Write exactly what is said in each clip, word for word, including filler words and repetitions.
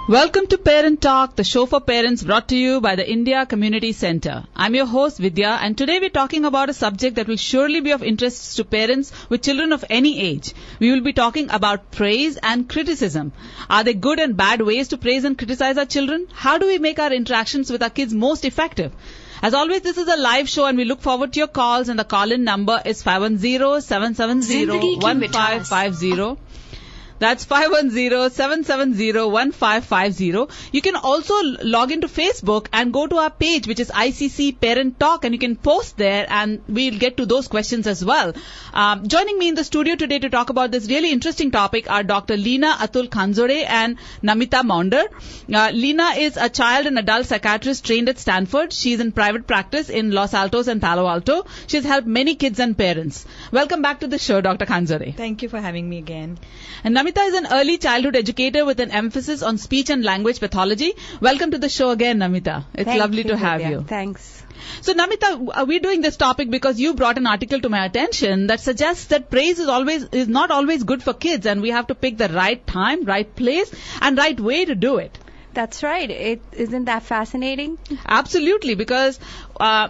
Welcome to Parent Talk, the show for parents brought to you by the India Community Center. I'm your host Vidya, and today we're talking about a subject that will surely be of interest to parents with children of any age. We will be talking about praise and criticism. Are there good and bad ways to praise and criticize our children? How do we make our interactions with our kids most effective? As always, this is a live show and we look forward to your calls, and the call-in number is five one zero, seven seven zero, one five five zero. That's five one zero, seven seven zero, one five five zero. You can also log into Facebook and go to our page, which is I C C Parent Talk, and you can post there and we'll get to those questions as well. Um, joining me in the studio today to talk about this really interesting topic are Doctor Leena Atul Khanzode and Namita Maunder. Uh, Leena is a child and adult psychiatrist trained at Stanford. She's in private practice in Los Altos and Palo Alto. She's helped many kids and parents. Welcome back to the show, Doctor Khanzode. Thank you for having me again. And Namita is an early childhood educator with an emphasis on speech and language pathology. Welcome to the show again, Namita. It's Thank lovely you, to have Vidya. you. Thanks. So, Namita, we're doing this topic because you brought an article to my attention that suggests that praise is always is not always good for kids, and we have to pick the right time, right place, and right way to do it. That's right. It isn't that fascinating? Absolutely, because uh,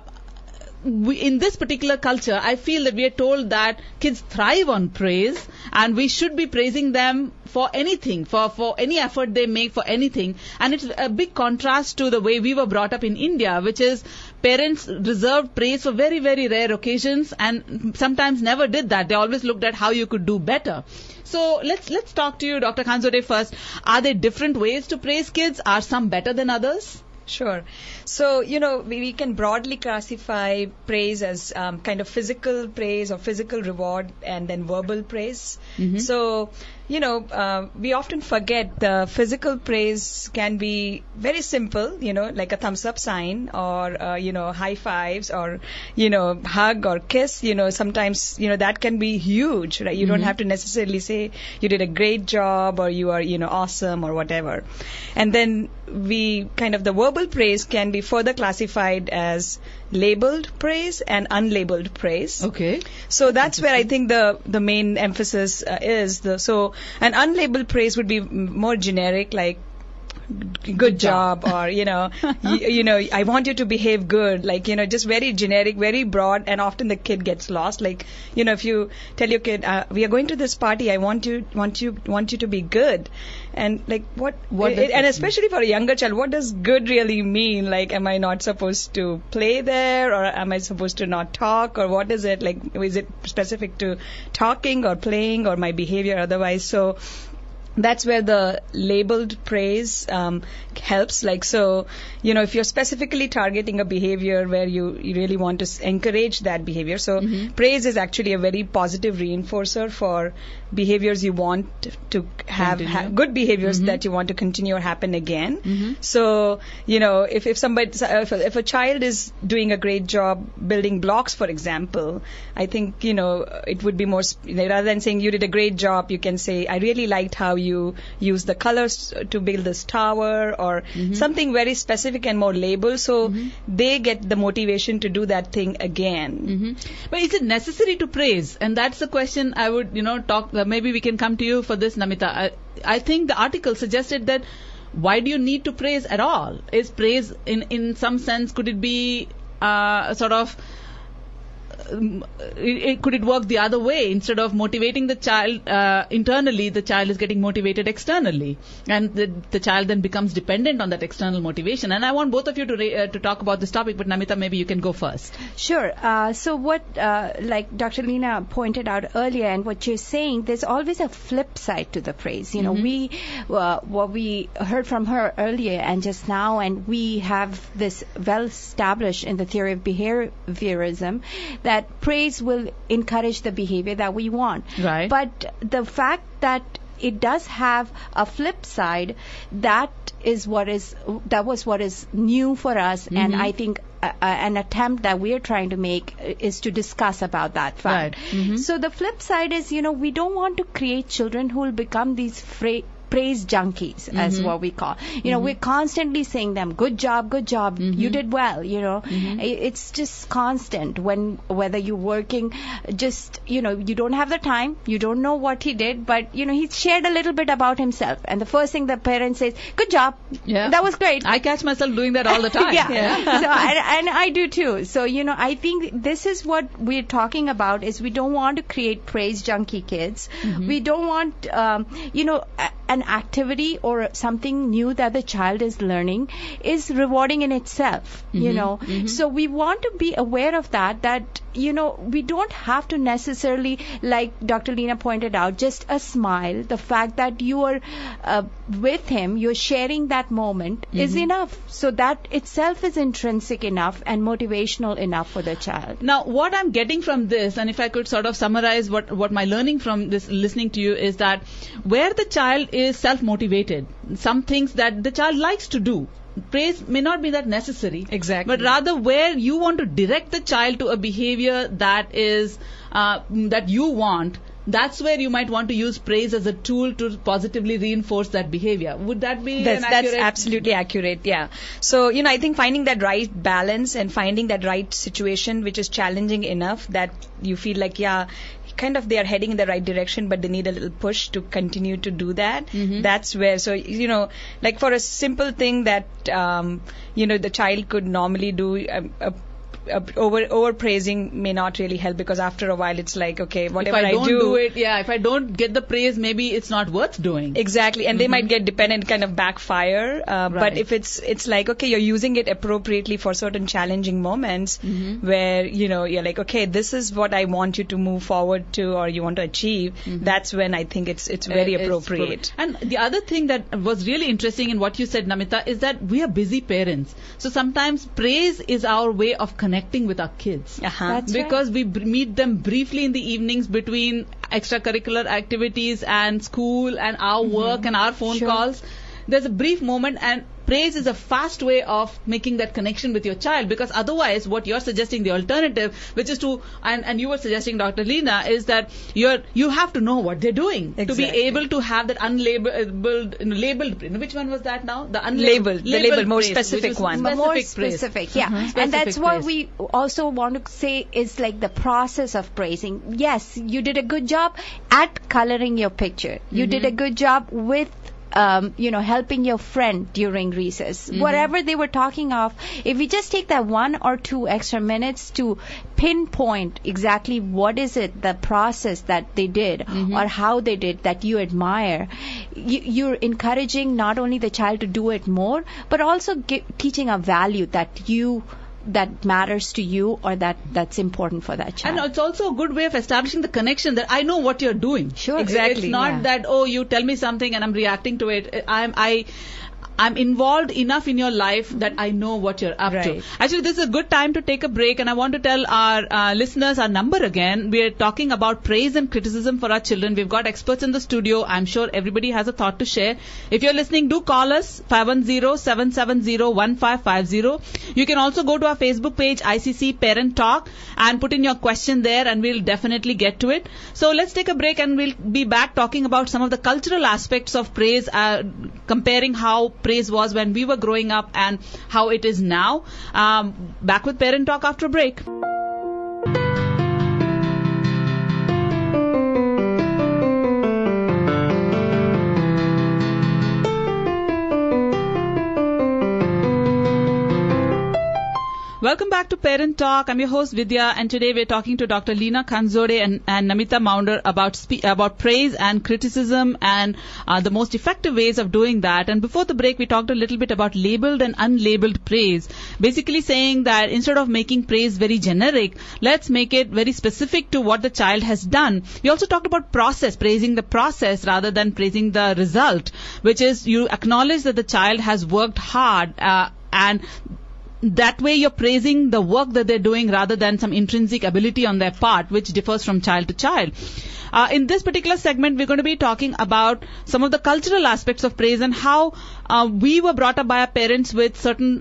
we, in this particular culture, I feel that we are told that kids thrive on praise, and we should be praising them for anything, for, for any effort they make for anything. And it's a big contrast to the way we were brought up in India, which is parents reserved praise for very, very rare occasions and sometimes never did that. They always looked at how you could do better. So let's let's talk to you, Doctor Khanzode, first. Are there different ways to praise kids? Are some better than others? Sure. So, you know, we, we can broadly classify praise as um, kind of physical praise or physical reward and then verbal praise. Mm-hmm. So, you know, uh, we often forget the physical praise can be very simple, you know, like a thumbs up sign or, uh, you know, high fives or, you know, hug or kiss. You know, sometimes, you know, that can be huge, right? You mm-hmm. don't have to necessarily say you did a great job or you are, you know, awesome or whatever. And then we kind of, the verbal praise can be further classified as labeled praise and unlabeled praise. Okay. So that's where I think the the main emphasis uh, is. The, so an unlabeled praise would be more generic, like good, good job, job or, you know, you, you know, I want you to behave good, like, you know, just very generic, very broad, and often the kid gets lost. Like, you know, if you tell your kid, uh, we are going to this party, I want you, want you, want you to be good. And like, what, what it, and especially for a younger child, what does good really mean? Like, am I not supposed to play there, or am I supposed to not talk, or what is it? Like, is it specific to talking or playing or my behavior otherwise? So that's where the labeled praise um, helps. Like, so, you know, if you're specifically targeting a behavior where you, you really want to s- encourage that behavior. So mm-hmm. praise is actually a very positive reinforcer for behaviors you want to have, ha- good behaviors mm-hmm. that you want to continue or happen again. Mm-hmm. So, you know, if, if somebody, if a, if a child is doing a great job building blocks, for example, I think, you know, it would be more, sp- rather than saying you did a great job, you can say, I really liked how you you use the colors to build this tower, or mm-hmm. something very specific and more labeled, so mm-hmm. they get the motivation to do that thing again. Mm-hmm. But is it necessary to praise? And that's the question I would, you know, talk, uh, maybe we can come to you for this, Namita. I, I think the article suggested that why do you need to praise at all? Is praise, in, in some sense, could it be uh, sort of Um, it, it, could it work the other way? Instead of motivating the child uh, internally, the child is getting motivated externally, and the, the child then becomes dependent on that external motivation. And I want both of you to ra- uh, to talk about this topic, but Namita, maybe you can go first. Sure. Uh, so what, uh, like Doctor Leena pointed out earlier, and what you're saying, there's always a flip side to the praise. You know, mm-hmm. we uh, what we heard from her earlier and just now, and we have this well established in the theory of behaviorism that that praise will encourage the behavior that we want. Right. But the fact that it does have a flip side, that is what is that was what is new for us, mm-hmm. and I think uh, an attempt that we are trying to make is to discuss about that fact. Right. Mm-hmm. So the flip side is, you know, we don't want to create children who will become these fra- praise junkies, mm-hmm. as what we call. You know, mm-hmm. we're constantly saying them, good job, good job, mm-hmm. you did well, you know. Mm-hmm. It's just constant when, whether you're working, just, you know, you don't have the time, you don't know what he did, but, you know, he shared a little bit about himself. And the first thing the parent says, good job. Yeah. That was great. I catch myself doing that all the time. yeah. yeah. So, and, and I do too. So, you know, I think this is what we're talking about, is we don't want to create praise junkie kids. Mm-hmm. We don't want, um, you know, a, an activity or something new that the child is learning is rewarding in itself, mm-hmm. you know. Mm-hmm. So we want to be aware of that, that, you know, we don't have to necessarily, like Doctor Leena pointed out, just a smile. The fact that you are uh, with him, you're sharing that moment mm-hmm. is enough. So that itself is intrinsic enough and motivational enough for the child. Now, what I'm getting from this, and if I could sort of summarize what, what my learning from this listening to you is that where the child is self-motivated, some things that the child likes to do, praise may not be that necessary. Exactly. But rather where you want to direct the child to a behavior that is, uh, that you want, that's where you might want to use praise as a tool to positively reinforce that behavior. Would that be that's, an accurate? That's absolutely accurate, yeah. So, you know, I think finding that right balance and finding that right situation which is challenging enough that you feel like, yeah, kind of they are heading in the right direction, but they need a little push to continue to do that. Mm-hmm. That's where, so, you know, like for a simple thing that, um, you know, the child could normally do, a, a Uh, over over praising may not really help, because after a while it's like, okay, whatever I, I don't do, do it, yeah, if I don't get the praise, maybe it's not worth doing. Exactly, and mm-hmm. they might get dependent, kind of backfire. Uh, right. But if it's it's like, okay, you're using it appropriately for certain challenging moments mm-hmm. where, you know, you're like, okay, this is what I want you to move forward to or you want to achieve. Mm-hmm. That's when I think it's it's very uh, appropriate. It's and the other thing that was really interesting in what you said, Namita, is that we are busy parents. So sometimes praise is our way of connecting with our kids. Uh-huh. Because right. we b- meet them briefly in the evenings between extracurricular activities and school and our mm-hmm. work and our phone sure. calls. There's a brief moment, and praise is a fast way of making that connection with your child, because otherwise what you're suggesting, the alternative, which is to, and, and you were suggesting, Doctor Leena, is that you're, you have to know what they're doing exactly. to be able to have that unlabeled, labeled, which one was that now? The unlabeled, labeled, the labeled, more praise, specific one. Specific more praise. specific, yeah. Mm-hmm. And that's Specific what praise. we also want to say is like the process of praising. Yes, you did a good job at coloring your picture. You mm-hmm. did a good job with Um, you know, helping your friend during recess. Mm-hmm. Whatever they were talking of, if we just take that one or two extra minutes to pinpoint exactly what is it, the process that they did mm-hmm. or how they did that you admire, you, you're encouraging not only the child to do it more, but also gi- teaching a value that you that matters to you or that that's important for that child. And it's also a good way of establishing the connection that I know what you're doing. Sure. Exactly. It's not yeah. that, oh, you tell me something and I'm reacting to it. I'm, I, I'm involved enough in your life that I know what you're up right. to. Actually, this is a good time to take a break, and I want to tell our uh, listeners our number again. We're talking about praise and criticism for our children. We've got experts in the studio. I'm sure everybody has a thought to share. If you're listening, do call us five one zero, seven seven zero, one five five zero. You can also go to our Facebook page, I C C Parent Talk, and put in your question there, and we'll definitely get to it. So let's take a break, and we'll be back talking about some of the cultural aspects of praise, uh, comparing how praise was when we were growing up and how it is now. Um, back with Parent Talk after a break. Welcome back to Parent Talk. I'm your host Vidya, and today we're talking to Doctor Leena Kanzode and, and Namita Maunder about spe- about praise and criticism and uh, the most effective ways of doing that. And before the break, we talked a little bit about labeled and unlabeled praise, basically saying that instead of making praise very generic, let's make it very specific to what the child has done. We also talked about process, praising the process rather than praising the result, which is you acknowledge that the child has worked hard uh, and that way you're praising the work that they're doing rather than some intrinsic ability on their part, which differs from child to child. Uh, in this particular segment, we're going to be talking about some of the cultural aspects of praise and how uh, we were brought up by our parents with certain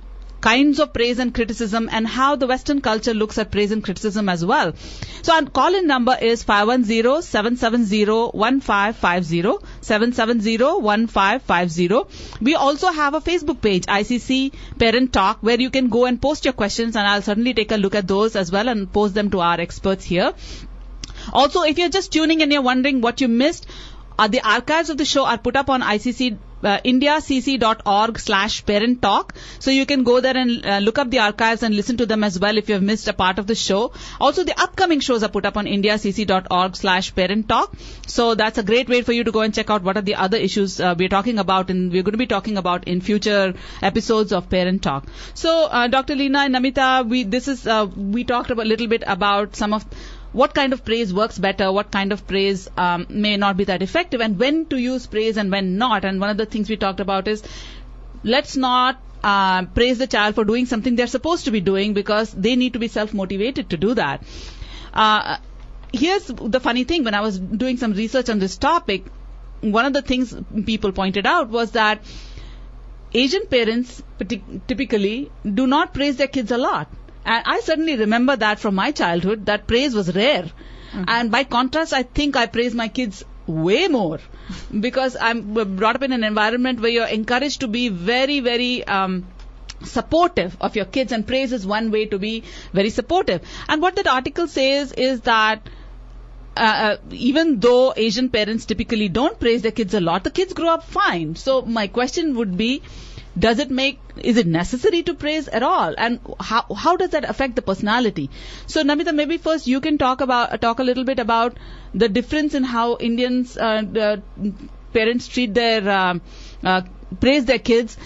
kinds of praise and criticism, and how the Western culture looks at praise and criticism as well. So our call-in number is five one zero, seven seven zero, one five five zero, seven seven zero, one five five zero. We also have a Facebook page, I C C Parent Talk, where you can go and post your questions, and I'll certainly take a look at those as well and post them to our experts here. Also, if you're just tuning in and you're wondering what you missed, uh, the archives of the show are put up on I C C Uh, indiacc.org slash parent talk. So you can go there and uh, look up the archives and listen to them as well if you have missed a part of the show. Also, the upcoming shows are put up on indiacc.org slash parent talk. So that's a great way for you to go and check out what are the other issues uh, we're talking about and we're going to be talking about in future episodes of Parent Talk. So, uh, Doctor Leena and Namita, we, this is, uh, we talked about, a little bit about some of what kind of praise works better, what kind of praise um, may not be that effective, and when to use praise and when not. And one of the things we talked about is let's not uh, praise the child for doing something they're supposed to be doing, because they need to be self-motivated to do that. Uh, here's the funny thing. When I was doing some research on this topic, one of the things people pointed out was that Asian parents typically do not praise their kids a lot. And I certainly remember that from my childhood, that praise was rare. Mm-hmm. And by contrast, I think I praise my kids way more, because I'm brought up in an environment where you're encouraged to be very, very um, supportive of your kids, and praise is one way to be very supportive. And what that article says is that uh, even though Asian parents typically don't praise their kids a lot, the kids grow up fine. So my question would be, does it make, is it necessary to praise at all? And how how does that affect the personality? So Namita, maybe first you can talk about talk a little bit about the difference in how Indians uh, the parents treat their uh, uh, praise their kids,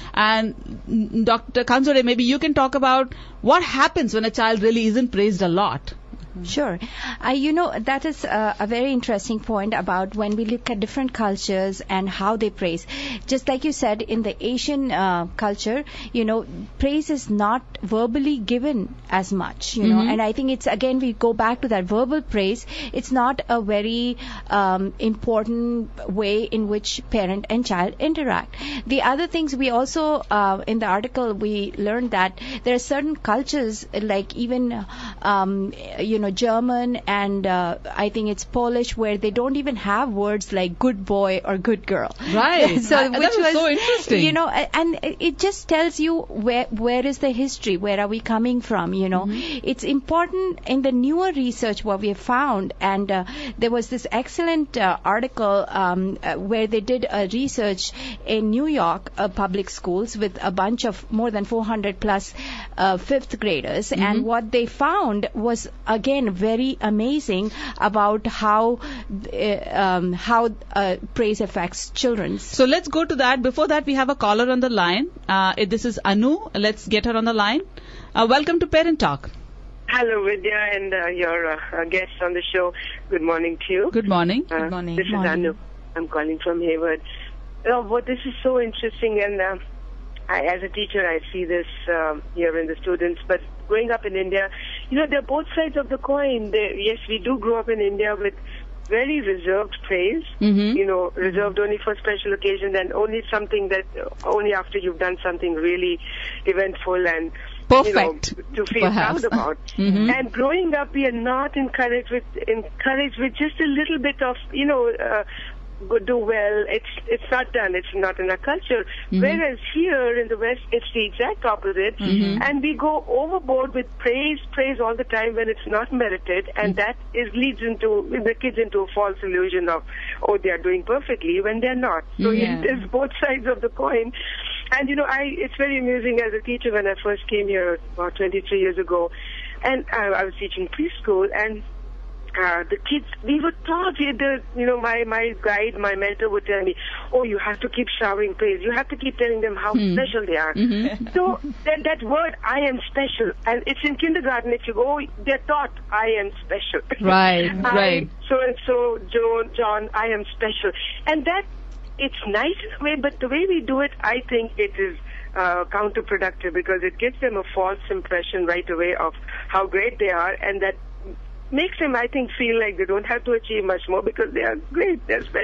and Doctor Kanzore, maybe you can talk about what happens when a child really isn't praised a lot. Sure. Uh, you know, that is uh, a very interesting point about when we look at different cultures and how they praise. Just like you said, in the Asian uh, culture, you know, praise is not verbally given as much, you mm-hmm. know, and I think it's, again, we go back to that verbal praise. It's not a very um, important way in which parent and child interact. The other things we also, uh, in the article, we learned that there are certain cultures, like even, um, you know, German and uh, I think it's Polish, where they don't even have words like good boy or good girl. Right. so I, which that was, was so interesting. You know, and it just tells you where where is the history, where are we coming from, you know. Mm-hmm. It's important in the newer research what we have found, and uh, there was this excellent uh, article um, uh, where they did a research in New York uh, public schools with a bunch of more than four hundred plus uh, fifth graders, mm-hmm. and what they found was, again, very amazing about how uh, um, how uh, praise affects children. So let's go to that. Before that, we have a caller on the line. Uh, this is Anu. Let's get her on the line. Uh, welcome to Parent Talk. Hello, Vidya, and uh, your uh, guest on the show. Good morning to you. Good morning. Uh, Good morning. This Good is morning. Anu. I'm calling from Hayward. Oh, well, this is so interesting, and uh, I, as a teacher, I see this um, here in the students. But growing up in India, you know, they're both sides of the coin. They, yes, we do grow up in India with very reserved praise, mm-hmm. you know, reserved only for special occasions and only something that, uh, only after you've done something really eventful and, perfect, you know, to feel perhaps. proud about. Mm-hmm. And growing up, we are not encouraged with, encouraged with just a little bit of, you know, uh, do well. It's it's not done. It's not in our culture. Mm-hmm. Whereas here in the West, it's the exact opposite. Mm-hmm. And we go overboard with praise, praise all the time when it's not merited, and mm-hmm. that is leads into the kids into a false illusion of, oh, they are doing perfectly when they're not. So yeah. it is both sides of the coin. And you know, I it's very amusing as a teacher when I first came here about twenty-three years ago, and I, I was teaching preschool, and Uh, the kids, we were taught, the, you know, my, my guide, my mentor would tell me, oh, you have to keep showering praise. You have to keep telling them how hmm. special they are. Mm-hmm. So that, that word, I am special, and it's in kindergarten, if you go, they're taught, I am special. Right, I, right. So-and-so, John, John, I am special. And that, it's nice in a way, but the way we do it, I think it is uh, counterproductive, because it gives them a false impression right away of how great they are, and that makes them, I think, feel like they don't have to achieve much more because they are great, they're special.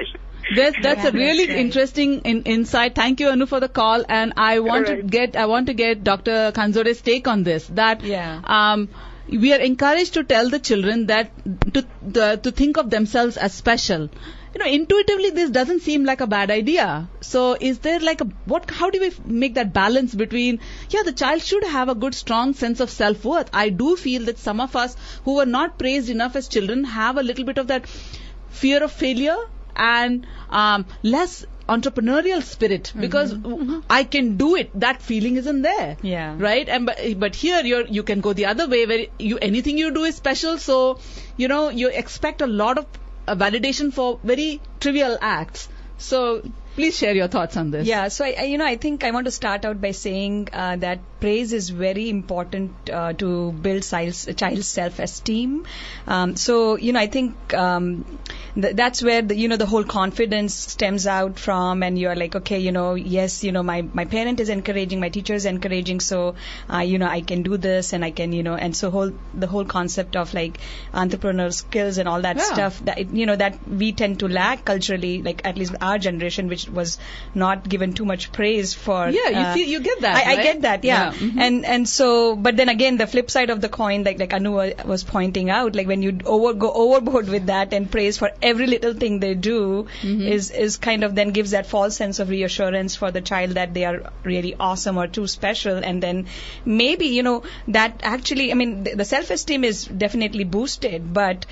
That's, that's Yeah, a really that's right. interesting in, insight. Thank you, Anu, for the call. And I want to Alright. get, I want to get Doctor Khanzore's take on this. That, Yeah. um, we are encouraged to tell the children that to the, to think of themselves as special. You know, intuitively, this doesn't seem like a bad idea. So, is there like a what? How do we f- make that balance between? Yeah, the child should have a good, strong sense of self-worth. I do feel that some of us who were not praised enough as children have a little bit of that fear of failure and um, less entrepreneurial spirit because mm-hmm. I can do it. That feeling isn't there. Yeah. Right. And but, but here you you can go the other way where you anything you do is special. So you know you expect a lot of uh, validation for very trivial acts. So please share your thoughts on this. Yeah, so I, I, you know, I think I want to start out by saying uh, that praise is very important uh, to build child's, child's self-esteem. Um, so, you know, I think um, th- that's where the, you know, the whole confidence stems out from, and you're like, okay, you know, yes, you know, my my parent is encouraging, my teacher is encouraging, so uh, you know, I can do this, and I can, you know, and so whole the whole concept of like entrepreneurial skills and all that Yeah. stuff that it, you know that we tend to lack culturally, like at least our generation, which was not given too much praise for. Yeah, you uh, see, you get that. I, I right? get that, yeah. Yeah, mhm. And and so, but then again, the flip side of the coin, like like Anu wa- was pointing out, like when you over go overboard with that and praise for every little thing they do, Mhm. is is kind of then gives that false sense of reassurance for the child that they are really awesome or too special, and then maybe you know that actually, I mean, the, the self-esteem is definitely boosted, but.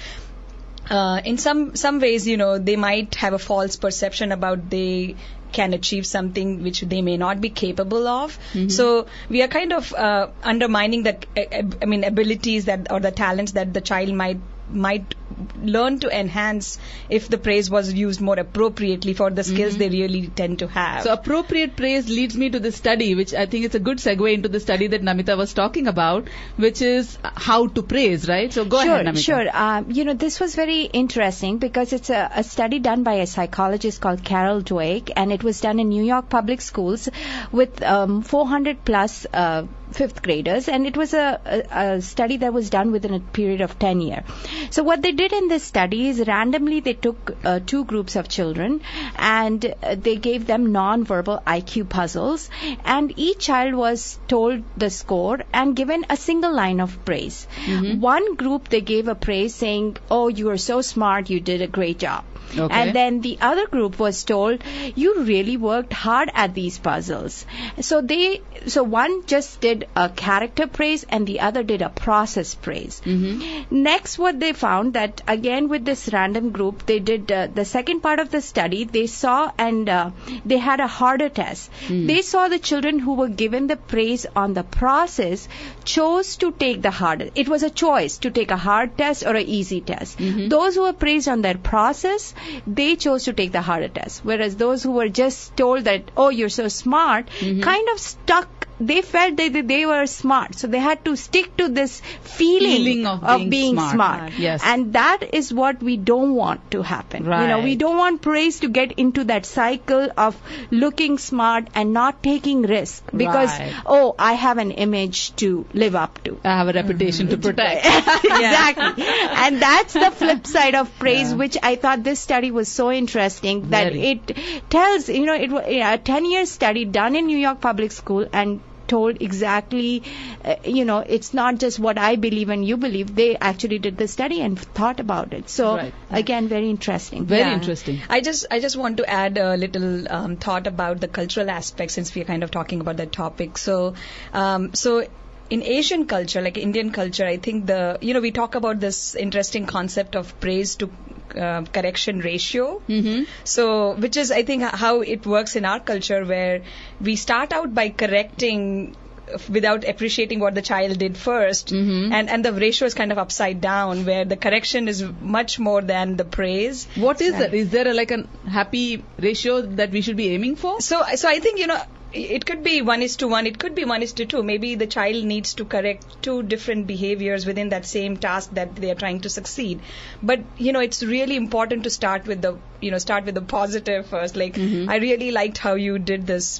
Uh, in some some ways, you know, they might have a false perception about they can achieve something which they may not be capable of. Mhm. So we are kind of uh, undermining the, uh, I mean, abilities that or the talents that the child might might learn to enhance if the praise was used more appropriately for the skills Mhm. they really tend to have. So appropriate praise leads me to this study, which I think is a good segue into the study that Namita was talking about, which is how to praise, right? So go sure, ahead, Namita. Sure, um, you know, this was very interesting because it's a, a study done by a psychologist called Carol Dweck, and it was done in New York public schools with um, four hundred plus uh, fifth graders, and it was a, a, a study that was done within a period of ten years. So what they did in this study is randomly they took uh, two groups of children and uh, they gave them non-verbal I Q puzzles, and each child was told the score and given a single line of praise. Mhm. One group they gave a praise saying, "Oh, you are so smart, you did a great job." Okay. And then the other group was told, "You really worked hard at these puzzles." So they, so one just did a character praise and the other did a process praise. Mhm. Next, what they found that again with this random group, they did uh, the second part of the study. They saw and uh, they had a harder test. Hmm. They saw the children who were given the praise on the process chose to take the harder. It was a choice to take a hard test or an easy test. Mhm. Those who were praised on their process, they chose to take the harder test. Whereas those who were just told that, "Oh, you're so smart," Mhm. kind of stuck. They felt that they, they were smart, so they had to stick to this feeling, Feeling of being smart. smart. Yes. And that is what we don't want to happen. You know, we Right. don't want praise to get into that cycle of looking smart and not taking risk because, Right. oh, I have an image to live up to. I have a reputation to protect. Exactly. And that's the flip side of praise, Yeah. which I thought this study was so interesting that Very. it tells, you know, it was a ten-year study done in New York public school and told exactly, uh, you know, it's not just what I believe and you believe. They actually did the study and thought about it. So, Right. again, very interesting. Very Yeah. interesting. I just I just want to add a little um, thought about the cultural aspect since we're kind of talking about that topic. So, um, so in Asian culture, like Indian culture, I think the you know we talk about this interesting concept of praise to uh, correction ratio. Mhm. So, which is, I think, how it works in our culture, where we start out by correcting without appreciating what the child did first, Mhm. and and the ratio is kind of upside down, where the correction is much more than the praise. What is that? Is there a, like a happy ratio that we should be aiming for? So, so I think, you know, it could be one is to one, it could be one is to two. Maybe the child needs to correct two different behaviors within that same task that they are trying to succeed. But, you know, it's really important to start with the, you know, start with the positive first. Like, Mhm. I really liked how you did this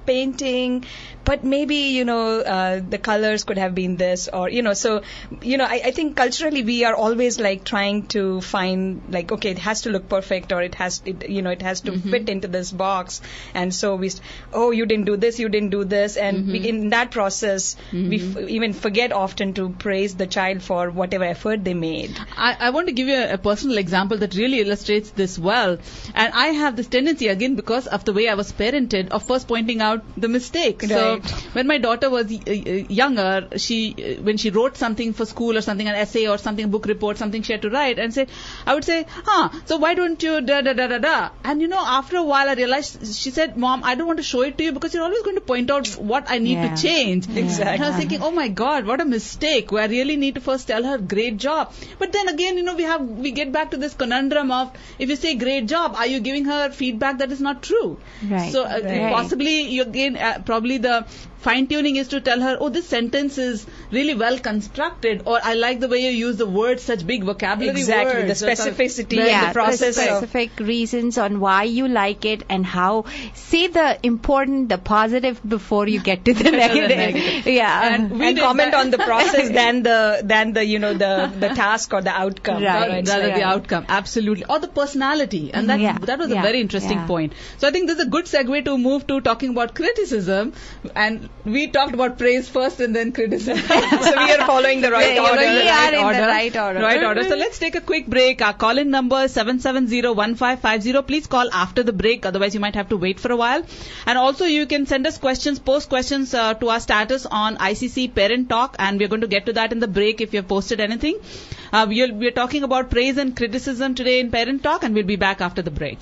painting, but maybe, you know, uh, the colors could have been this, or, you know, so, you know, I, I think culturally we are always like trying to find, like, okay, it has to look perfect, or it has, it, you know, it has to mm-hmm. fit into this box. And so we, oh, you didn't do this, you didn't do this. And mm-hmm. we, in that process, mm-hmm. we f- even forget often to praise the child for whatever effort they made. I, I want to give you a, a personal example that really illustrates this well. And I have this tendency, again, because of the way I was parented, of first pointing out the mistake. Right. So when my daughter was uh, younger, she uh, when she wrote something for school or something, an essay or something, a book report, something she had to write, and say, I would say, huh, so why don't you da da da da da? And you know, after a while I realized, she said, Mom, I don't want to show it to you because you're always going to point out what I need yeah. to change. Yeah. Exactly. And I was thinking, oh my God, what a mistake. I really need to first tell her, great job. But then again, you know, we have we get back to this conundrum of, if you say great job, are you giving her feedback that is not true? Right. So uh, Right. possibly, you again, uh, probably the fine-tuning is to tell her, oh, this sentence is really well constructed, or I like the way you use the words, such big vocabulary Exactly, words. the specificity yeah, and the process the of specific reasons on why you like it and how. Say the important, the positive before you get to the negative. negative. Yeah, And we and did comment that. on the process than the than the you know the the task or the outcome. Right. Rather It's than like- the outcome, absolutely, or the personality, and that Yeah, that was yeah, a very interesting yeah. point. So I think this is a good segue to move to talking about criticism, and we talked about praise first and then criticism. So we are following the right Yeah, order. we the are right in the order. right order. Right order. So let's take a quick break. Our call-in number is seven seven zero one five five zero. Please call after the break, otherwise you might have to wait for a while. And also you can send us questions, post questions uh, to our status on I C C Parent Talk, and we're going to get to that in the break if you have posted anything. Uh, we'll, we're talking about praise and criticism today in Parent Talk, and we'll be back after the break.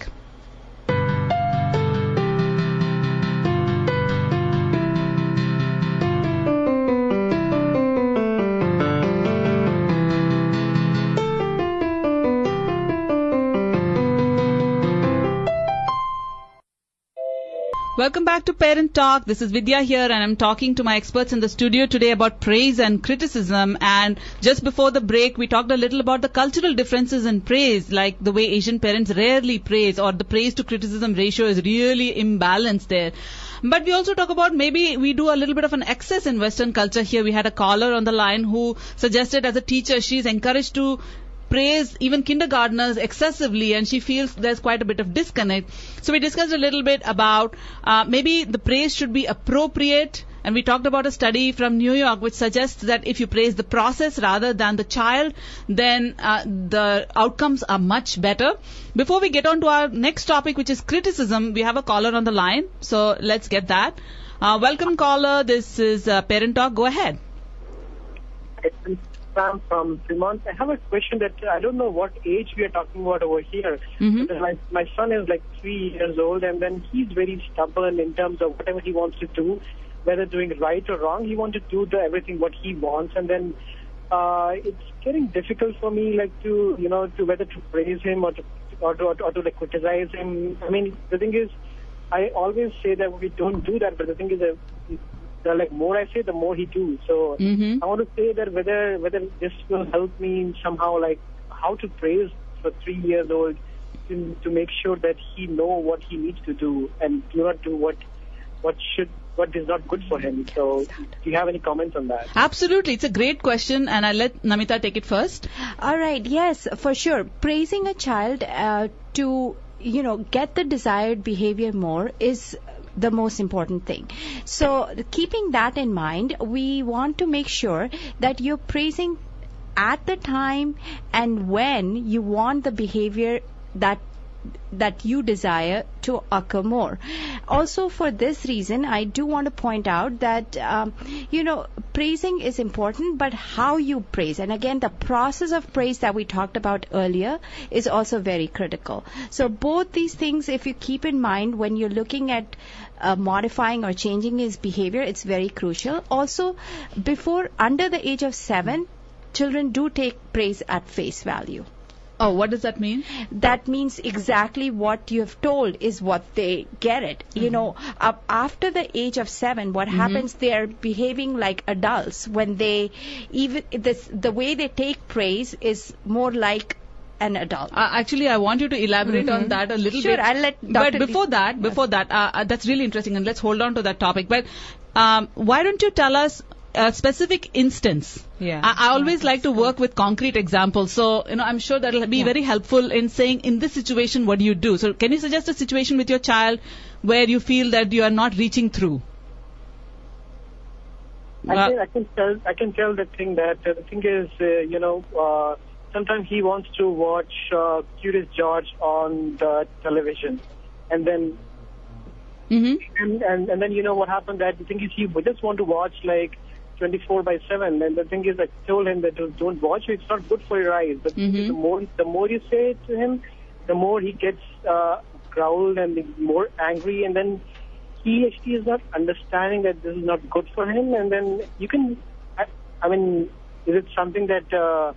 Welcome back to Parent Talk. This is Vidya here, and I'm talking to my experts in the studio today about praise and criticism. And just before the break, we talked a little about the cultural differences in praise, like the way Asian parents rarely praise, or the praise to criticism ratio is really imbalanced there. But we also talk about maybe we do a little bit of an excess in Western culture here. We had a caller on the line who suggested, as a teacher, she's encouraged to praise even kindergartners excessively, and she feels there's quite a bit of disconnect. So we discussed a little bit about uh, maybe the praise should be appropriate, and we talked about a study from New York which suggests that if you praise the process rather than the child, then uh, the outcomes are much better. Before we get on to our next topic, which is criticism, we have a caller on the line, so let's get that. Uh, welcome, caller. This is uh, Parent Talk. Go ahead. Sam from Fremont. I have a question that uh, I don't know what age we are talking about over here. Mm-hmm. But My, my son is like three years old, and then he's very stubborn in terms of whatever he wants to do, whether doing right or wrong. He wants to do the everything what he wants, and then uh, it's getting difficult for me, like to you know to whether to praise him or to or to, or to, or to like criticize him. I mean, the thing is, I always say that we don't do that, but the thing is that the like more I say, the more he do. So Mm-hmm. I want to say that whether whether this will help me somehow, like how to praise for three years old to to make sure that he know what he needs to do and do not do what what should what is not good for him. So do you have any comments on that? Absolutely. It's a great question, and I'll let Namita take it first. All right. Yes, for sure. Praising a child uh, to, you know, get the desired behavior more is the most important thing. So keeping that in mind, we want to make sure that you're praising at the time and when you want the behavior that that you desire to occur more. Also, for this reason, I do want to point out that, um, you know, praising is important, but how you praise, and again, the process of praise that we talked about earlier is also very critical. So both these things, if you keep in mind when you're looking at uh, modifying or changing his behavior, it's very crucial. Also, before, under the age of seven, children do take praise at face value. Oh, what does that mean? That means exactly what you have told is what they get it. Mm-hmm. You know, up after the age of seven, what mm-hmm. happens, they are behaving like adults when they, even this, the way they take praise is more like an adult. Uh, actually, I want you to elaborate on that a little Sure, bit. I'll let But Doctor before Lee- that, before that, uh, uh, that's really interesting, and let's hold on to that topic. But um, why don't you tell us a specific instance? Yeah. I, I always like to work with concrete examples, so you know I'm sure that'll be very helpful in saying in this situation what do you do. So can you suggest a situation with your child where you feel that you are not reaching through? I Uh, can, I can tell. I can tell the thing that uh, the thing is, uh, you know, uh, sometimes he wants to watch uh, Curious George on the television, and then hmm and, and and then you know what happened. That the thing is, he would just want to watch like twenty-four by seven, and the thing is, I told him that don't watch it. It's not good for your eyes. But Mhm. the more the more you say it to him, the more he gets uh, growled and the more angry, and then he actually is not understanding that this is not good for him. And then you can, I, I mean, is it something that uh,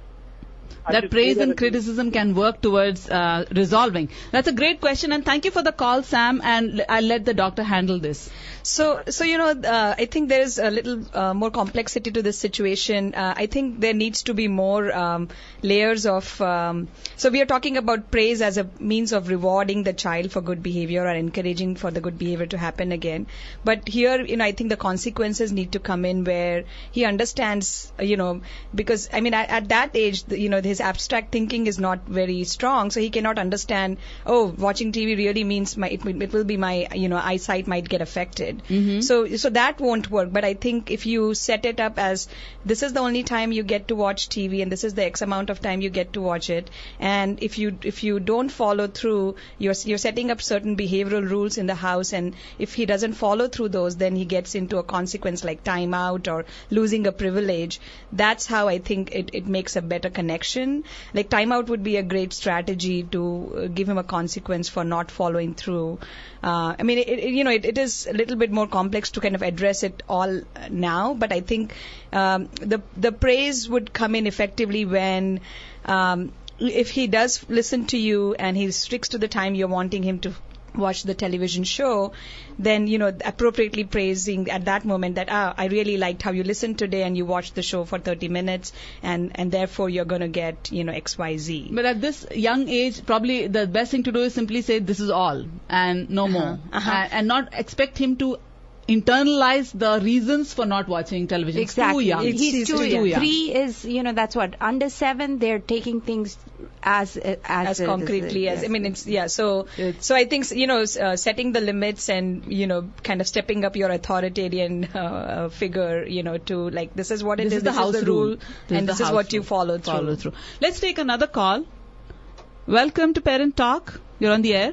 I that should praise say and that- criticism can work towards uh, resolving? That's a great question, and thank you for the call, Sam, and l- I'll let the doctor handle this. So, so you know, uh, I think there is a little uh, more complexity to this situation. Uh, I think there needs to be more um, layers of. Um, so we are talking about praise as a means of rewarding the child for good behavior or encouraging for the good behavior to happen again. But here, you know, I think the consequences need to come in where he understands, uh, you know, because I mean, at, at that age, the, you know, his abstract thinking is not very strong, so he cannot understand. Oh, watching T V really means my it, will- it will be my, you know, eyesight might get affected. Mhm. So, so that won't work. But I think if you set it up as this is the only time you get to watch T V and this is the X amount of time you get to watch it, and if you if you don't follow through, you're you're setting up certain behavioral rules in the house, and if he doesn't follow through those, then he gets into a consequence like timeout or losing a privilege. That's how I think it, it makes a better connection. Like timeout would be a great strategy to uh, give him a consequence for not following through. Uh, I mean, it, it, you know, it, it is a little bit more complex to kind of address it all uh, now, but I think um, the the praise would come in effectively when um, if he does listen to you and he sticks to the time you're wanting him to watch the television show, then, you know, appropriately praising at that moment that, ah, I really liked how you listened today and you watched the show for thirty minutes and, and therefore you're going to get, you know, X Y Z. But at this young age, probably the best thing to do is simply say this is all and no more, uh-huh. And, and not expect him to internalize the reasons for not watching television. Exactly. It's too young. He's It's- too, it's young. too young. Three is, you know, that's what under seven they're taking things as as as it is. concretely as I mean it's yeah so It's- so I think you know uh, setting the limits and you know kind of stepping up your authoritarian uh, uh, figure you know to like this is what it This is, is the this house is the rule. rule This and is this the is house what you rule. follow through. Follow through. Let's take another call. Welcome to Parent Talk. You're on the air.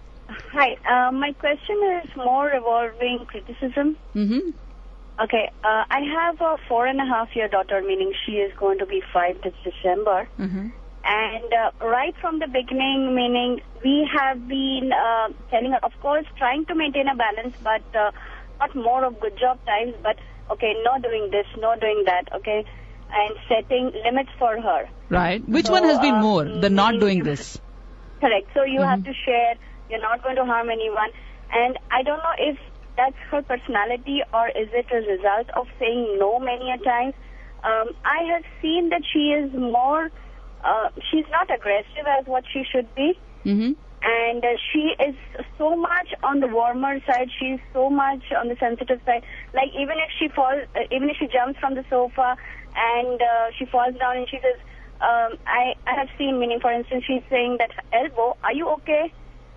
Hi, uh, my question is more revolving criticism. Mm-hmm. Okay, uh, I have a four and a half year daughter, meaning she is going to be five this December. Mm-hmm. And uh, right from the beginning, meaning we have been uh, telling her, of course, trying to maintain a balance, but uh, not more of good job times, but okay, no doing this, no doing that, okay, and setting limits for her. Right. Which So, one has been uh, more, the not mm, doing this? Correct. So you have Mhm. to share. You're not going to harm anyone. And I don't know if that's her personality or is it a result of saying no many a times. Um, I have seen that she is more, uh, she's not aggressive as what she should be. Mm-hmm. And uh, she is so much on the warmer side. She's so much on the sensitive side. Like even if she falls, uh, even if she jumps from the sofa and uh, she falls down and she says, um, I, I have seen, meaning for instance, she's saying that, elbow, are you okay?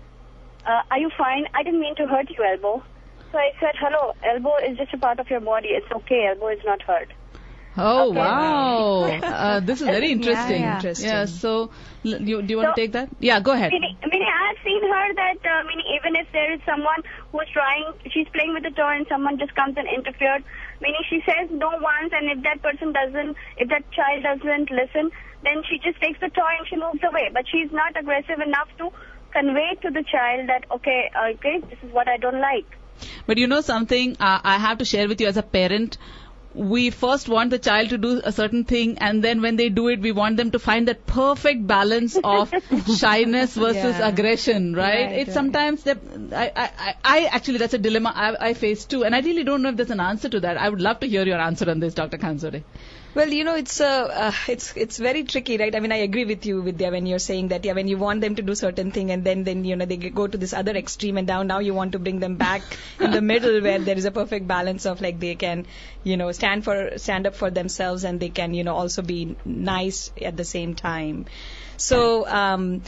Uh, are you fine? I didn't mean to hurt you, elbow. So I said, hello, elbow is just a part of your body. It's okay, elbow is not hurt. Oh, Okay. wow. Uh, this is very interesting. yeah. Interesting. Yeah, so, l- you, do you want to So- take that? Yeah, go ahead. Meaning, meaning I have seen her that, uh, meaning even if there is someone who's trying, she's playing with the toy and someone just comes and interferes, meaning she says no once, and if that person doesn't, if that child doesn't listen, then she just takes the toy and she moves away. But she's not aggressive enough to convey to the child that, okay, uh, okay, this is what I don't like. But you know something, uh, I have to share with you as a parent. We first want the child to do a certain thing, and then when they do it, we want them to find that perfect balance of shyness versus Yeah. aggression, right? Right, it's right. sometimes that I, I, I, I actually that's a dilemma I, I face too, and I really don't know if there's an answer to that. I would love to hear your answer on this, Doctor Khansode. Well, you know, it's uh, uh, it's it's very tricky, right? I mean, I agree with you, Vidya, when you're saying that, yeah, when you want them to do certain thing and then, then you know, they go to this other extreme and now, now you want to bring them back in the middle where there is a perfect balance of like they can, you know, stand for stand up for themselves and they can, you know, also be nice at the same time. So, um,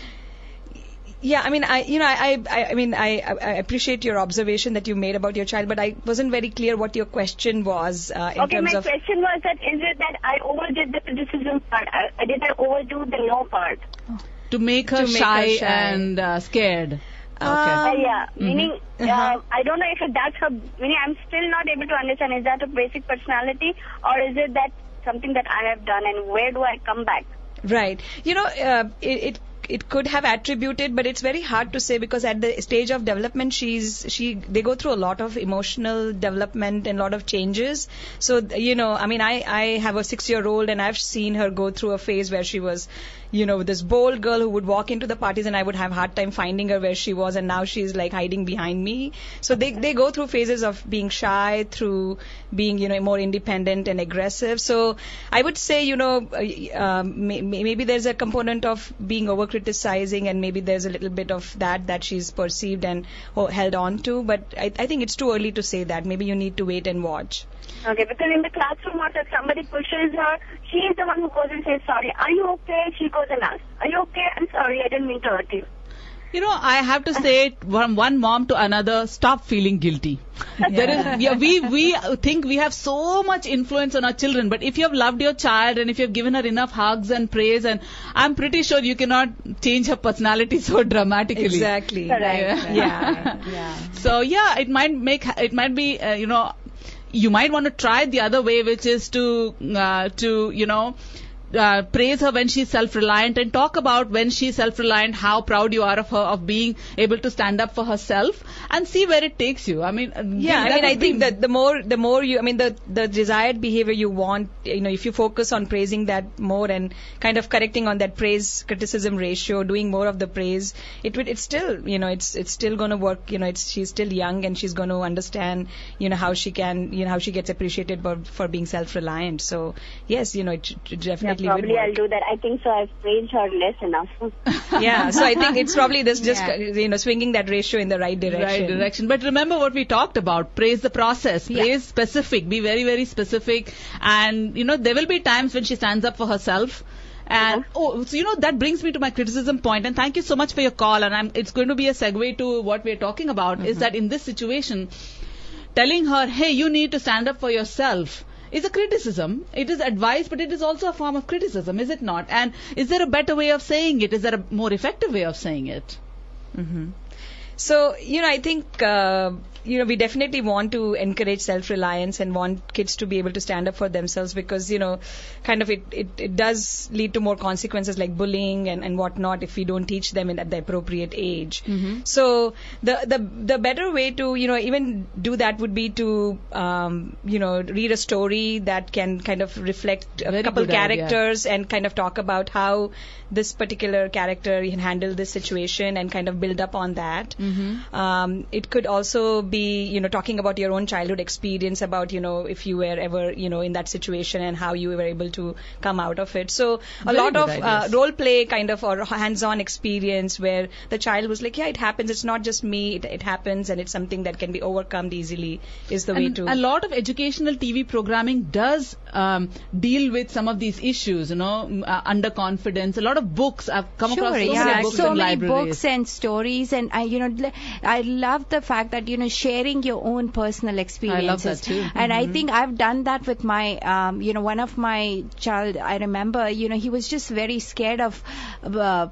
yeah, I mean, I, you know, I, I, I mean, I, I appreciate your observation that you made about your child, but I wasn't very clear what your question was uh, in okay, terms my of. question was that is it that I overdid the criticism part? I, did I overdo the no part? To make her, To make shy, her shy. and uh, scared. Um, Uh, yeah, Mm-hmm. meaning Uh-huh. uh, I don't know if that's her. Meaning I'm still not able to understand. Is that a basic personality, or is it that something that I have done, and where do I come back? Right. You know, uh, it, it it could have attributed, but it's very hard to say because at the stage of development, she's she they go through a lot of emotional development and a lot of changes. So you know, I mean, I I have a six-year-old and I've seen her go through a phase where she was, you know, this bold girl who would walk into the parties and I would have hard time finding her where she was, and now she's like hiding behind me. So they they go through phases of being shy, through being, you know, more independent and aggressive. So I would say, you know, uh, um, may, maybe there's a component of being over criticizing, and maybe there's a little bit of that that she's perceived and oh, held on to. But I, I think it's too early to say that. Maybe you need to wait and watch. Okay, because in the classroom, also, if somebody pushes her, she is the one who goes and says sorry. Are you okay? She goes and asks, are you okay? I'm sorry, I didn't mean to hurt you. You know, I have to say it from one mom to another, stop feeling guilty. There is, yeah, we, we think we have so much influence on our children, but if you have loved your child and if you have given her enough hugs and praise, and I'm pretty sure you cannot change her personality so dramatically. Exactly. Correct. Yeah. Yeah. Yeah. So yeah, it might make, it might be, uh, you know, you might want to try the other way, which is to, uh, to, you know, Uh, praise her when she's self-reliant and talk about when she's self-reliant, how proud you are of her, of being able to stand up for herself, and see where it takes you. I mean, uh, Yeah, that I mean, I would think be- that the more, the more you, I mean, the the desired behavior you want, you know, if you focus on praising that more and kind of correcting on that praise criticism ratio, doing more of the praise, it would, it's still, you know, it's it's still going to work. You know, it's she's still young and she's going to understand, you know, how she can, you know, how she gets appreciated for for being self-reliant. So yes, you know, it, it definitely Yeah, probably will I'll work. do that. I think so. I've praised her less enough. Yeah, so I think it's probably this just Yeah. you know swinging that ratio in the right direction. Right direction. But remember what we talked about. Praise the process. Yeah. Praise specific. Be very, very specific. And, you know, there will be times when she stands up for herself. And, oh, so, you know, that brings me to my criticism point. And thank you so much for your call. And I'm, it's going to be a segue to what we're talking about, is that in this situation, telling her, hey, you need to stand up for yourself, is a criticism. It is advice, but it is also a form of criticism, is it not? And is there a better way of saying it? Is there a more effective way of saying it? Mm-hmm. So, you know, I think, uh, you know, we definitely want to encourage self-reliance and want kids to be able to stand up for themselves because, you know, kind of it, it, it does lead to more consequences like bullying and, and whatnot if we don't teach them in, at the appropriate age. Mm-hmm. So the, the, the better way to, you know, even do that would be to, um, you know, read a story that can kind of reflect a Very couple good idea. characters and kind of talk about how this particular character can handle this situation and kind of build up on that. Mm-hmm. Um, it could also be, you know, talking about your own childhood experience about, you know, if you were ever, you know, in that situation and how you were able to come out of it. So a Very lot good of uh, ideas. role play kind of or hands-on experience where the child was like, yeah, it happens. It's not just me. It, it happens and it's something that can be overcome easily is the way And to. a lot of educational T V programming does um, deal with some of these issues, you know, m- uh, underconfidence. A lot of books. I've come Sure, across so yeah, many books so in many libraries. books and stories, and I, you know, l- I love the fact that you know sharing your own personal experiences. too. And I Mhm. think I've done that with my, um, you know, one of my child. I remember, you know, he was just very scared of uh,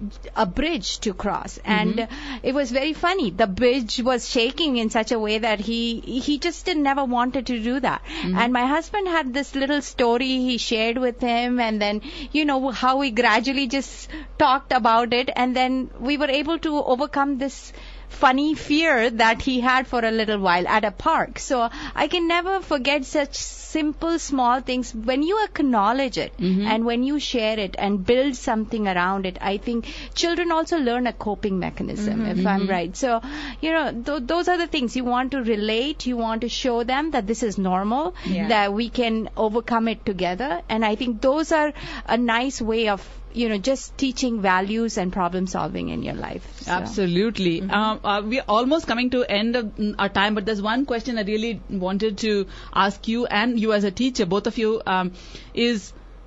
a bridge to cross, and uh, it was very funny. The bridge was shaking in such a way that he he just didn't never wanted to do that. And my husband had this little story he shared with him, and then you know how we gradually just talked about it, and then we were able to overcome this funny fear that he had for a little while at a park. So I can never forget such simple, small things. When you acknowledge it Mhm. and when you share it and build something around it, I think children also learn a coping mechanism, if I'm Mhm. right. So, you know, th- those are the things. You want to relate, you want to show them that this is normal, Yeah. that we can overcome it together. And I think those are a nice way of, you know, just teaching values and problem solving in your life. So. Absolutely. Um, uh, we're almost coming to end of mm, our time, but there's one question I really wanted to ask you and you as a teacher, both of you, um, is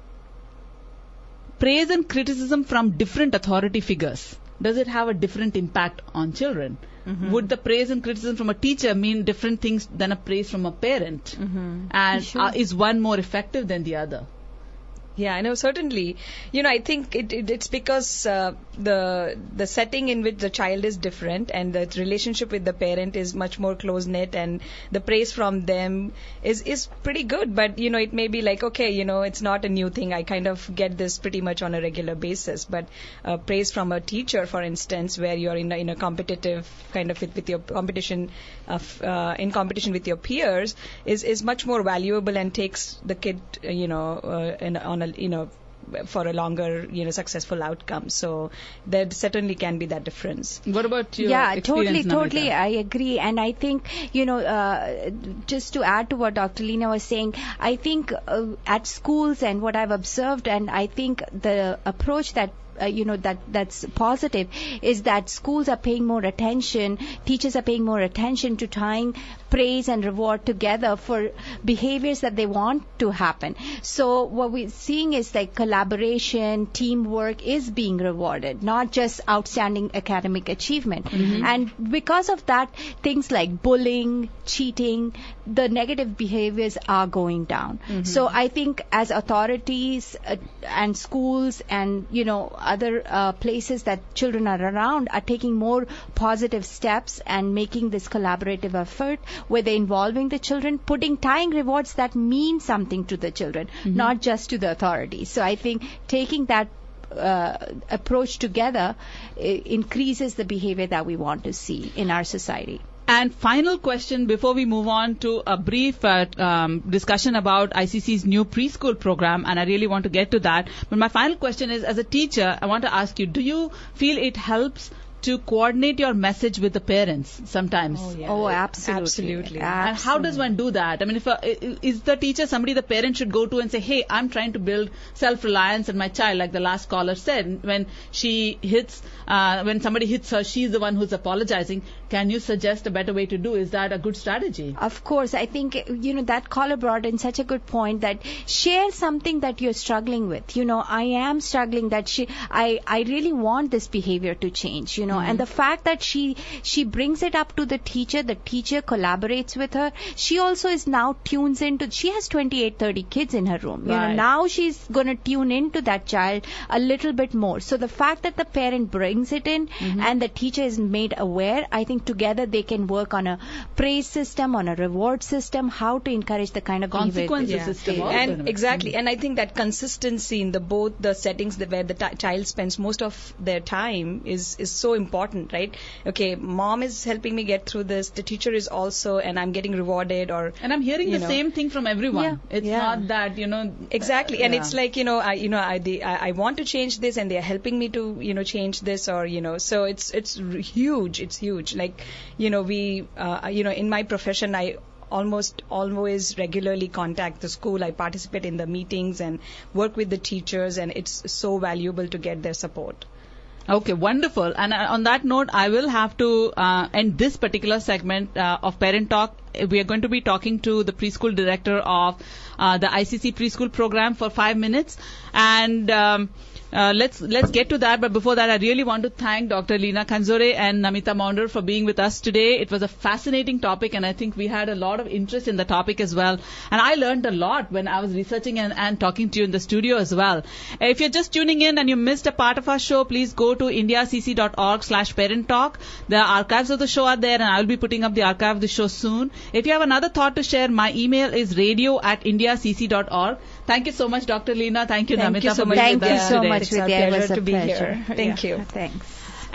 praise and criticism from different authority figures. Does it have a different impact on children? Mhm. Would the praise and criticism from a teacher mean different things than a praise from a parent? Mhm. And Sure. uh, is one more effective than the other? Yeah, I know, certainly. You know, I think it, it it's because uh, the the setting in which the child is different and the relationship with the parent is much more close knit, and the praise from them is is pretty good. But you know, it may be like, okay, you know, it's not a new thing. I kind of get this pretty much on a regular basis. But uh, praise from a teacher, for instance, where you're in a, in a competitive kind of with, with your competition of uh, in competition with your peers, is is much more valuable and takes the kid, uh, you know, uh, in, on a you know, for a longer, you know, successful outcome. So there certainly can be that difference. What about your Yeah, experience, totally, totally. Namita? I agree. And I think, you know, uh, just to add to what Doctor Leena was saying, I think uh, at schools and what I've observed, and I think the approach that Uh, you know, that that's positive, is that schools are paying more attention, teachers are paying more attention to tying praise and reward together for behaviors that they want to happen. So what we're seeing is like collaboration, teamwork is being rewarded, not just outstanding academic achievement. And because of that, things like bullying, cheating, the negative behaviors are going down. So I think as authorities uh, and schools and, you know, other uh, places that children are around are taking more positive steps and making this collaborative effort where they're involving the children, putting tying rewards that mean something to the children, not just to the authorities. So I think taking that uh, approach together uh, increases the behavior that we want to see in our society. And final question before we move on to a brief uh, um, discussion about I C C's new preschool program, and I really want to get to that. But my final question is, as a teacher, I want to ask you, do you feel it helps to coordinate your message with the parents sometimes? Oh, yeah. Oh, absolutely. Absolutely. And how does one do that? I mean, if a, is the teacher somebody the parent should go to and say, hey, I'm trying to build self-reliance in my child, like the last caller said, when she hits, uh, when somebody hits her, she's the one who's apologizing. Can you suggest a better way to do? Is that a good strategy? Of course. I think, you know, that caller brought in such a good point that share something that you're struggling with. You know, I am struggling that she, I, I really want this behavior to change, you know, and the fact that she, she brings it up to the teacher, the teacher collaborates with her. She also is now tunes into, she has twenty-eight, thirty kids in her room. You know, Right. now she's going to tune into that child a little bit more. So the fact that the parent brings it in and the teacher is made aware, I think together they can work on a praise system, on a reward system, how to encourage the kind of behavior. Consequences Yeah. system. also in a And way. exactly, and I think that consistency in the both the settings that where the t- child spends most of their time is is so important, right? Okay, mom is helping me get through this. The teacher is also, and I'm getting rewarded. Or And I'm hearing you the know. same thing from everyone. Yeah. It's Yeah. not that, you know. Exactly, and yeah. it's like, you know, I you know I, they, I I want to change this, and they are helping me to, you know, change this, or you know, so it's it's r- huge. It's huge. Like, you know, we uh, you know, in my profession, I almost always regularly contact the school. I participate in the meetings and work with the teachers, and it's so valuable to get their support. Okay, wonderful. And uh, on that note, I will have to uh, end this particular segment uh, of Parent Talk. We are going to be talking to the preschool director of uh, the I C C preschool program for five minutes. And um, uh, let's let's get to that. But before that, I really want to thank Doctor Leena Khanzore and Namita Maunder for being with us today. It was a fascinating topic, and I think we had a lot of interest in the topic as well. And I learned a lot when I was researching and, and talking to you in the studio as well. If you're just tuning in and you missed a part of our show, please go to indiacc.org slash parent talk. The archives of the show are there, and I will be putting up the archive of the show soon. If you have another thought to share, my email is radio at indiacc.org. Thank you so much, Doctor Leena. Thank you, Thank Namita, you so for much. being Thank with you us so today. much, It's our Vidya. It was pleasure a to be pleasure. here. Thank Yeah. you. Thanks.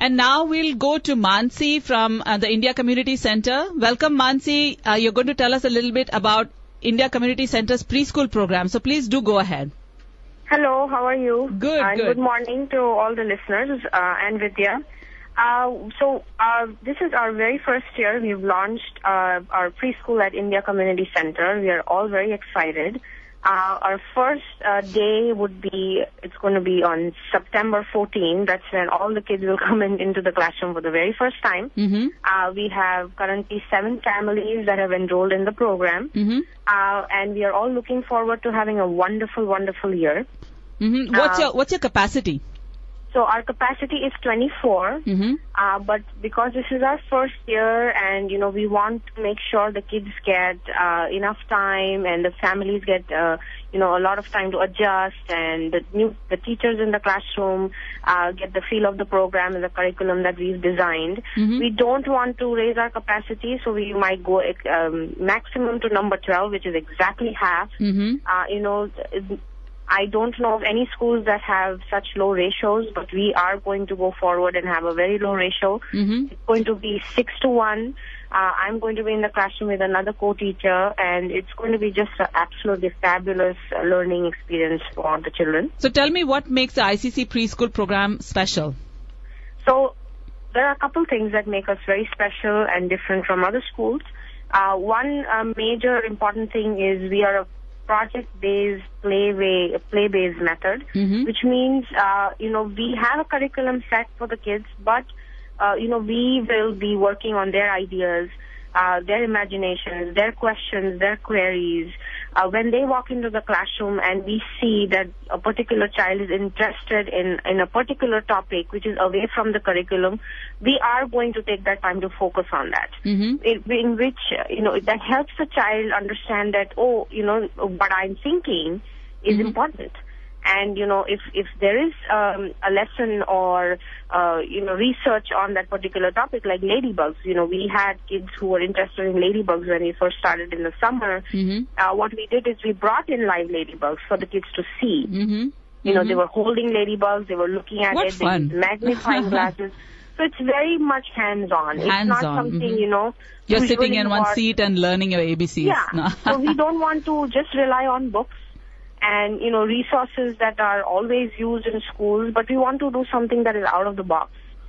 And now we'll go to Mansi from uh, the India Community Center. Welcome, Mansi. Uh, you're going to tell us a little bit about India Community Center's preschool program. So please do go ahead. Hello, how are you? Good, and good. Good morning to all the listeners uh, and Vidya. Uh, so uh, this is our very first year. We've launched uh, our preschool at India Community Center. We are all very excited. Uh, our first uh, day would be, it's going to be on September fourteenth. That's when all the kids will come in, into the classroom for the very first time. Mm-hmm. Uh, we have currently seven families that have enrolled in the program. Mm-hmm. Uh, and we are all looking forward to having a wonderful, wonderful year. Mm-hmm. What's Uh, your What's your capacity? So our capacity is twenty-four, Mm-hmm. uh, but because this is our first year and, you know, we want to make sure the kids get uh, enough time and the families get, uh, you know, a lot of time to adjust and the new the teachers in the classroom uh, get the feel of the program and the curriculum that we've designed. Mm-hmm. We don't want to raise our capacity, so we might go um, maximum to number twelve, which is exactly half. Mm-hmm. Uh, you know, I don't know of any schools that have such low ratios, but we are going to go forward and have a very low ratio. Mm-hmm. It's going to be six to one. Uh, I'm going to be in the classroom with another co-teacher, and it's going to be just an absolutely fabulous uh, learning experience for the children. So tell me what makes the I C C preschool program special? So there are a couple things that make us very special and different from other schools. Uh, one uh, major important thing is we are a project-based, play-way, play-based method, Mm-hmm. which means, uh, you know, we have a curriculum set for the kids, but, uh, you know, we will be working on their ideas, uh, their imaginations, their questions, their queries. Uh, when they walk into the classroom and we see that a particular child is interested in, in a particular topic which is away from the curriculum, we are going to take that time to focus on that. Mm-hmm. It, in which, uh, you know, that helps the child understand that, oh, you know, what I'm thinking is Mm-hmm. important. And, you know, if, if there is um, a lesson or, uh, you know, research on that particular topic, like ladybugs, you know, we had kids who were interested in ladybugs when we first started in the summer. Mm-hmm. Uh, what we did is we brought in live ladybugs for the kids to see. Mm-hmm. You know, Mm-hmm. they were holding ladybugs, they were looking at What it, fun. they used magnifying glasses. So it's very much hands-on. It's not Hands-on, something, mhm. you know. You're usually sitting in one what- seat and learning your A B Cs. Yeah. No. So we don't want to just rely on books and, you know, resources that are always used in schools, but we want to do something that is out of the box.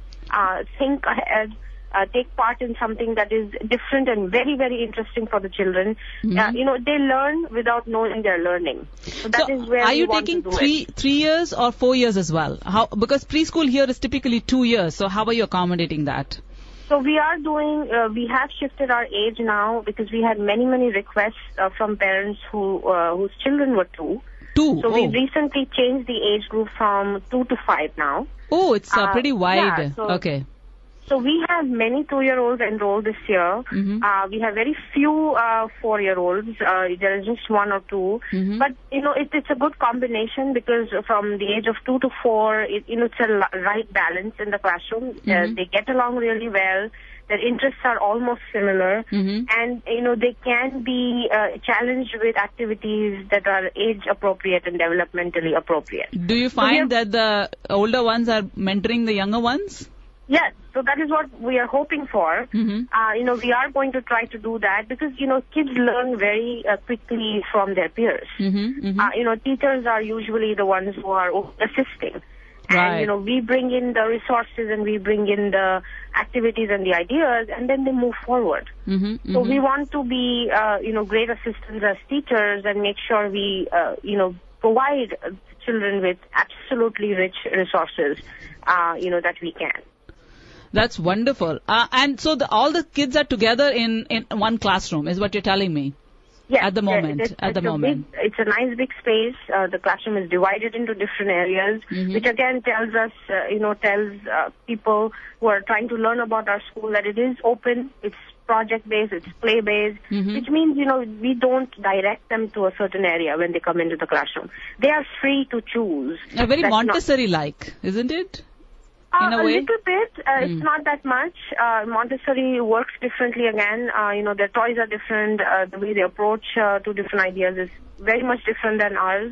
Uh, think ahead. Uh, take part in something that is different and very, very interesting for the children. Mhm. Uh, you know, they learn without knowing they're learning. So that So is where are we you want taking to do three it. three years or four years as well? How, because preschool here is typically two years. So how are you accommodating that? So we are doing, uh, we have shifted our age now because we had many, many requests uh, from parents who uh, whose children were two. Two. So oh. we recently changed the age group from two to five now. oh, it's uh, uh, pretty wide. yeah, so- okay. So we have many two-year-olds enrolled this year. Mhm. Uh, we have very few uh, four-year-olds. Uh, there is just one or two. Mhm. But, you know, it, it's a good combination because from the age of two to four, it, you know, it's a li- right balance in the classroom. Uh, Mhm. they get along really well. Their interests are almost similar. Mhm. And, you know, they can be uh, challenged with activities that are age-appropriate and developmentally appropriate. Do you we find have- that the older ones are mentoring the younger ones? Yes, so that is what we are hoping for. Mhm. Uh, you know, we are going to try to do that because, you know, kids learn very uh, quickly from their peers. Mm-hmm. Mm-hmm. Uh, you know, teachers are usually the ones who are assisting. And, Right. you know, we bring in the resources and we bring in the activities and the ideas and then they move forward. Mm-hmm. So Mm-hmm. we want to be, uh, you know, great assistants as teachers and make sure we, uh, you know, provide uh, children with absolutely rich resources, uh, you know, that we can. That's wonderful. Uh, and so the, all the kids are together in, in one classroom, is what you're telling me. Yes, At the moment, it's, at the it's a moment. Big, it's a nice big space. Uh, the classroom is divided into different areas, Mhm. which again tells us, uh, you know, tells uh, people who are trying to learn about our school that it is open, it's project-based, it's play-based, Mhm. which means, you know, we don't direct them to a certain area when they come into the classroom. They are free to choose. Uh, very That's not- Montessori-like, isn't it? Uh, in a a way? little bit. Uh, Mm. It's not that much. Uh, Montessori works differently again. Uh, you know, their toys are different. Uh, the way they approach uh, to different ideas is very much different than ours.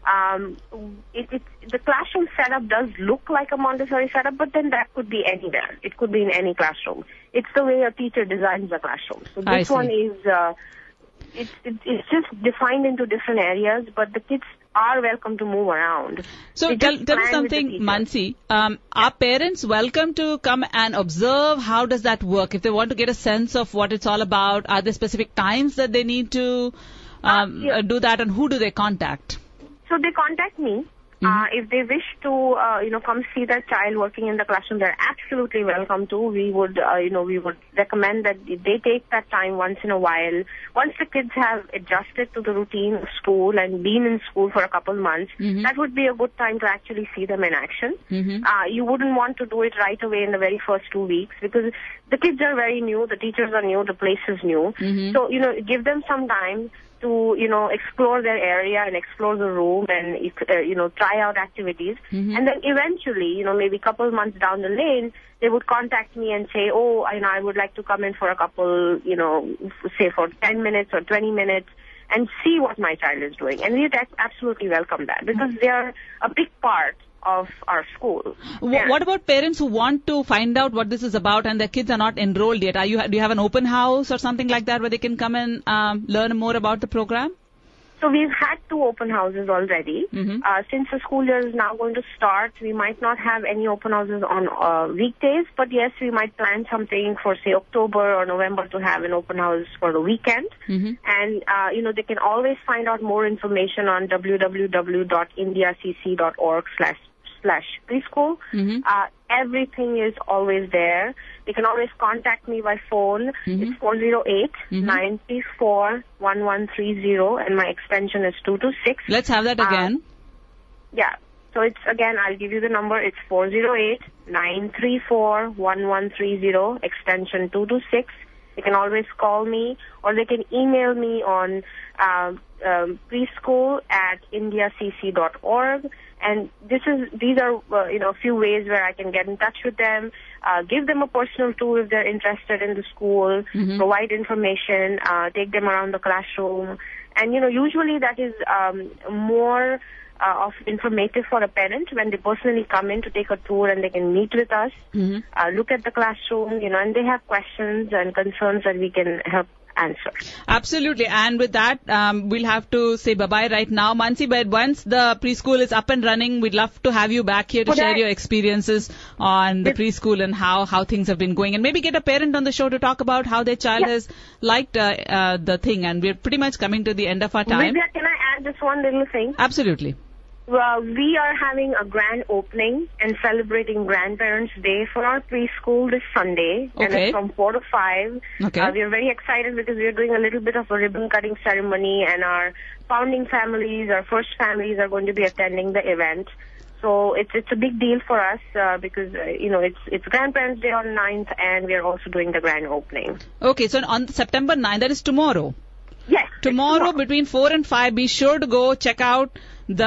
Um, it, it, the classroom setup does look like a Montessori setup, but then that could be anywhere. It could be in any classroom. It's the way a teacher designs the classroom. So this one is, uh, it's, it, it's just defined into different areas, but the kids are welcome to move around. So tell, tell me something, Mansi. Um, are parents welcome to come and observe? How does that work? If they want to get a sense of what it's all about, are there specific times that they need to um, uh, yeah. do that, and who do they contact? So they contact me. Mm-hmm. Uh, if they wish to, uh, you know, come see their child working in the classroom, they're absolutely welcome to. We would, uh, you know, we would recommend that they take that time once in a while. Once the kids have adjusted to the routine of school and been in school for a couple months, mm-hmm. that would be a good time to actually see them in action. Mm-hmm. Uh, you wouldn't want to do it right away in the very first two weeks because the kids are very new, the teachers are new, the place is new. Mm-hmm. So, you know, give them some time to, you know, explore their area and explore the room and, uh, you know, try out activities. Mm-hmm. And then eventually, you know, maybe a couple months down the lane, they would contact me and say, oh, I know, I would like to come in for a couple, you know, say for ten minutes or twenty minutes and see what my child is doing. And we would absolutely welcome that because they are a big part of our school. W- what about parents who want to find out what this is about and their kids are not enrolled yet? Are you, do you have an open house or something like that where they can come and um, learn more about the program? So we've had two open houses already. Mm-hmm. Uh, since the school year is now going to start, we might not have any open houses on uh, weekdays, but yes, we might plan something for, say, October or November to have an open house for the weekend. Mm-hmm. And, uh, you know, they can always find out more information on w w w dot india c c dot org slash slash preschool. Mm-hmm. Uh, everything is always there. They can always contact me by phone. Mm-hmm. It's four oh eight, nine three four, one one three zero and my extension is two two six. Let's have that again. Uh, yeah. So it's, again, I'll give you the number. It's four oh eight, nine three four, one one three zero, extension two two six. They can always call me or they can email me on uh, um, preschool at india c c dot org. And this is, these are, uh, you know, a few ways where I can get in touch with them, uh, give them a personal tour if they're interested in the school, mm-hmm. provide information, uh, take them around the classroom. And, you know, usually that is um, more uh, of informative for a parent when they personally come in to take a tour and they can meet with us, mm-hmm. uh, look at the classroom, you know, and they have questions and concerns that we can help answer. Absolutely. And with that, um, we'll have to say bye-bye right now. Mansi, but once the preschool is up and running, we'd love to have you back here to Could share I? your experiences on the preschool and how, how things have been going. And maybe get a parent on the show to talk about how their child yeah. has liked uh, uh, the thing. And we're pretty much coming to the end of our time. Vidya, can I add just one little thing? Absolutely. Well, we are having a grand opening and celebrating Grandparents' Day for our preschool this Sunday. Okay. And it's from four to five. Okay. Uh, we are very excited because we are doing a little bit of a ribbon cutting ceremony and our founding families, our first families are going to be attending the event. So it's it's a big deal for us uh, because, uh, you know, it's it's Grandparents' Day on ninth and we are also doing the grand opening. Okay, so on September ninth, that is tomorrow. Yes. Tomorrow, tomorrow between four and five, be sure to go check out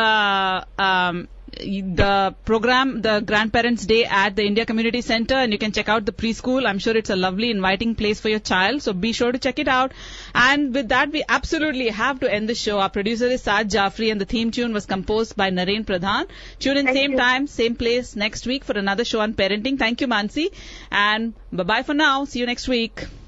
the um, the program, the Grandparents' Day at the India Community Center, and you can check out the preschool. I'm sure it's a lovely, inviting place for your child, so be sure to check it out. And with that, we absolutely have to end the show. Our producer is Saad Jafri, and the theme tune was composed by Naren Pradhan. Tune in Thank same you. time, same place next week for another show on parenting. Thank you, Mansi, and bye-bye for now. See you next week.